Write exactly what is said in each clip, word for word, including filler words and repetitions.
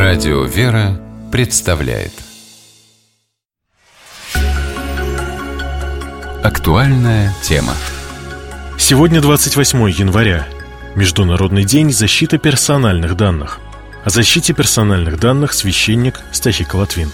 Радио «Вера» представляет актуальная тема. Сегодня двадцать восьмое января. Международный день защиты персональных данных. О защите персональных данных священник Стахий Колотвин.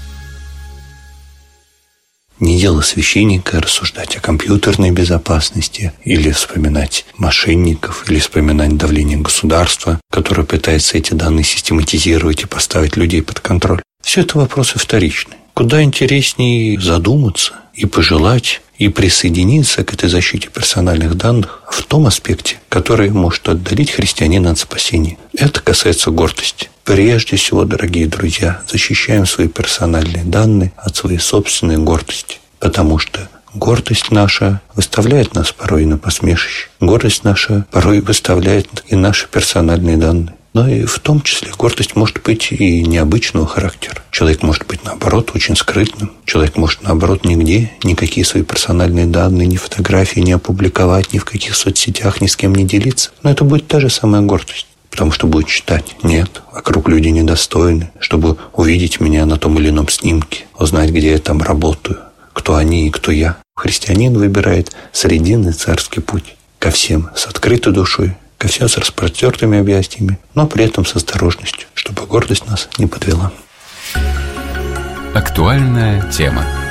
Не дело священника рассуждать о компьютерной безопасности или вспоминать мошенников, или вспоминать давление государства, которое пытается эти данные систематизировать и поставить людей под контроль. Все это вопросы вторичные. Куда интереснее задуматься и пожелать, и присоединиться к этой защите персональных данных в том аспекте, который может отдалить христианина от спасения. Это касается гордости. Прежде всего, дорогие друзья, защищаем свои персональные данные от своей собственной гордости, потому что гордость наша выставляет нас порой на посмешище. Гордость наша порой выставляет и наши персональные данные. Но и в том числе гордость может быть и необычного характера. Человек может быть, наоборот, очень скрытным. Человек может, наоборот, нигде никакие свои персональные данные, ни фотографии не опубликовать, ни в каких соцсетях, ни с кем не делиться. Но это будет та же самая гордость. Потому что будет считать: нет, вокруг люди недостойны, чтобы увидеть меня на том или ином снимке, узнать, где я там работаю, кто они и кто я. Христианин выбирает срединный царский путь ко всем с открытой душой, ко всем с распростертыми объятиями, но при этом с осторожностью, чтобы гордость нас не подвела. Актуальная тема.